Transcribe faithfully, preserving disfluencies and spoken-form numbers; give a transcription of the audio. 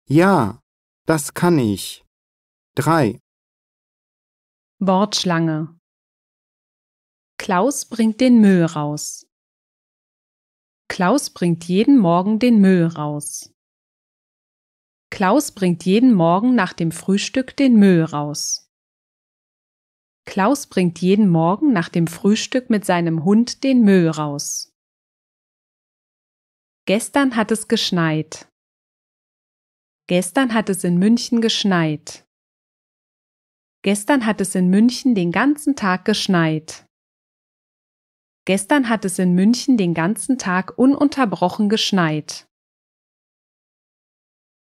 Ja, das kann ich. Drei. Wortschlange. Klaus bringt den Müll raus. Klaus bringt jeden Morgen den Müll raus. Klaus bringt jeden Morgen nach dem Frühstück den Müll raus. Klaus bringt jeden Morgen nach dem Frühstück mit seinem Hund den Müll raus. Gestern hat es geschneit. Gestern hat es in München geschneit. Gestern hat es in München den ganzen Tag geschneit. Gestern hat es in München den ganzen Tag ununterbrochen geschneit.